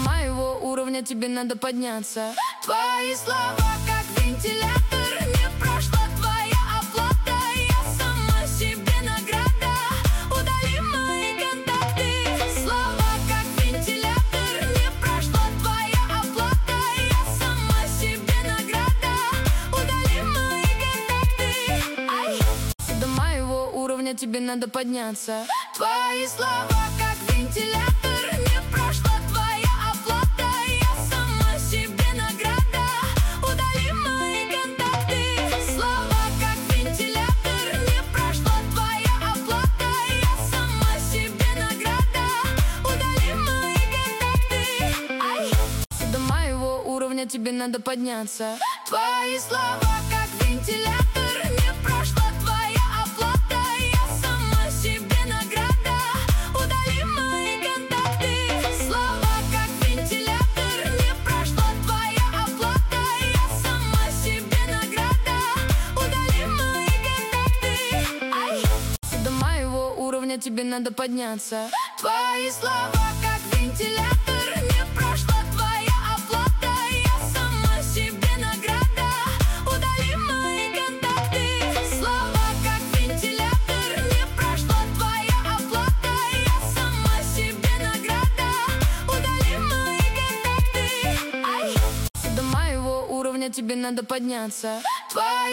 моего уровня тебе надо подняться. Твои слова как вентилятор, не прошла твоя оплата. Я сама себе награда, удали мои контакты. Слова как вентилятор, не прошла твоя оплата. Я сама себе награда, удали мои контакты. Ай! До моего уровня тебе надо подняться. Твои слова как вентилятор, не прошла твоя оплата. Я сама себе награда, удали мои контакты. Слова как вентилятор, не прошла твоя оплата. Я сама себе награда, удали мои контакты. Ай! До моего уровня тебе надо подняться. Твои слова как вентилятор, не прошла твоя оплата. Я сама себе награда, удали мои контакты. Слова как вентилятор, не прошла твоя оплата. Я сама себе награда, удали мои контакты. Ай! До моего уровня тебе надо подняться. Твои слова как вентилятор, не прошла твоя оплата. Я сама себе награда, удали мои контакты. Слова как вентилятор, не прошла твоя оплата. Я сама себе награда, удали мои контакты. Ай! До моего уровня тебе надо подняться. Твои